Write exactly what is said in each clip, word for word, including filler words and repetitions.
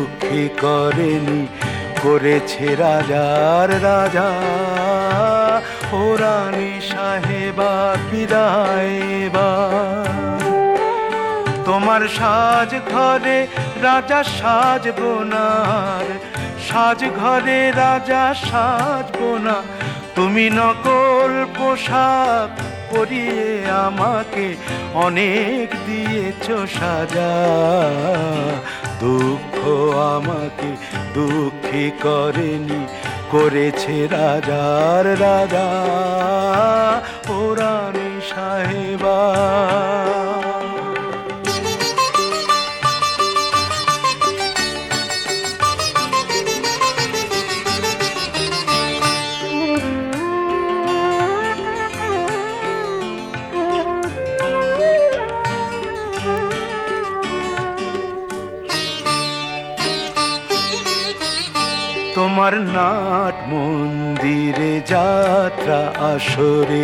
দুঃখী করেনি, করেছে রাজার রাজা। ও রানী সাহেবা বিদায় এবার। তোমার সাজ ঘরে রাজা সাজবো না, সাজ ঘরে রাজা সাজবো না। তুমি নকল পোশাক পরিয়ে আমাকে অনেক দিয়েছো সাজা। দুঃখ আমাকে দুঃখী করেনি, করেছে রাজার রাজা। ও রানী সাহেবা। তোমার নাট মন্দিরে যাত্রা আসরে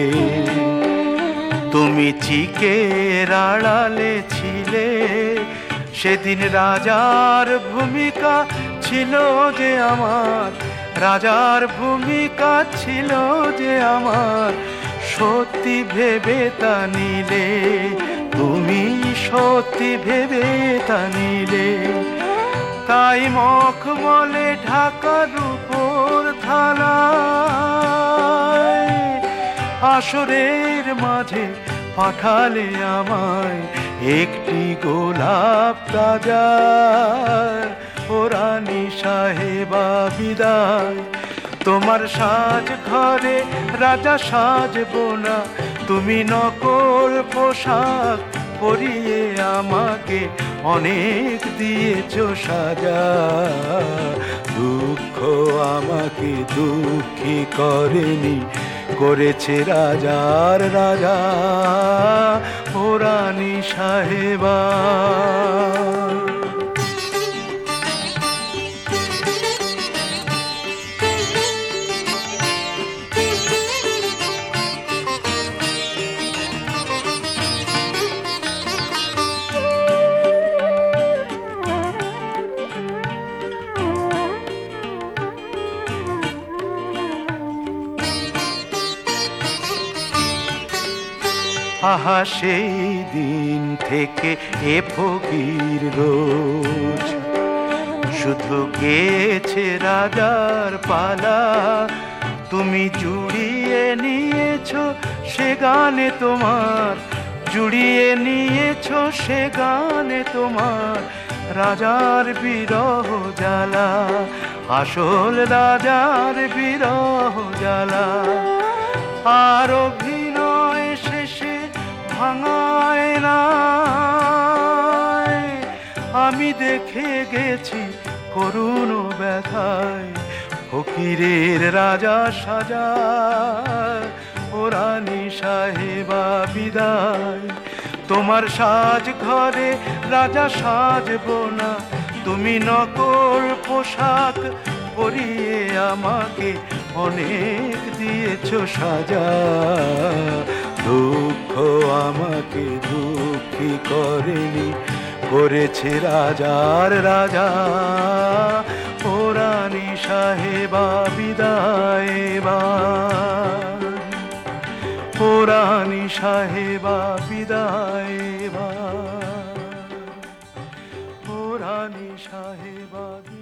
তুমি চিকের আড়ালে ছিলে। সেদিন রাজার ভূমিকা ছিল যে আমার, রাজার ভূমিকা ছিল যে আমার। সত্যি ভেবে তা নিলে, তুমি সত্যি ভেবে তা নিলে। তাই মখমলে ঢাকার উপর থালায় আসরের মাঝে পাঠালে আমায় একটি গোলাপ তাজা। ও রানী সাহেবা বিদায়। তোমার সাজ ঘরে রাজা সাজবো না, তুমি নকল পোশাক পরিয়ে আমাকে অনেক দিয়েছো সাজা। দুঃখ আমাকে দুঃখী করেনি, করেছে রাজার রাজা। ও রানী সাহেবা। আহা সেই দিন থেকে এ ফকির রোজ শুধু গেছে রাজার পালা। তুমি জুড়িয়ে নিয়েছো সে গানে তোমার, জুড়িয়ে নিয়েছো সে গানে তোমার রাজার বিরহ জ্বালা। আসল রাজার বিরহ জ্বালা। আর অভিনয় শেষে ভাঙায় না আমি দেখে গেছি করুণ ব্যথায় ফকিরের রাজা সাজা। ও রানী সাহেবা বিদায়। তোমার সাজ ঘরে রাজা সাজবো না, তুমি নকল পোশাক পরিয়ে আমাকে অনেক দিয়েছো সাজা। দুঃখ আমাকে দুঃখী করেনি, করেছে রাজার রাজা। ও রানী সাহেবা বিদায় এবার। ও রানী সাহেবা বিদায় এবার। ও রানী সাহেবা।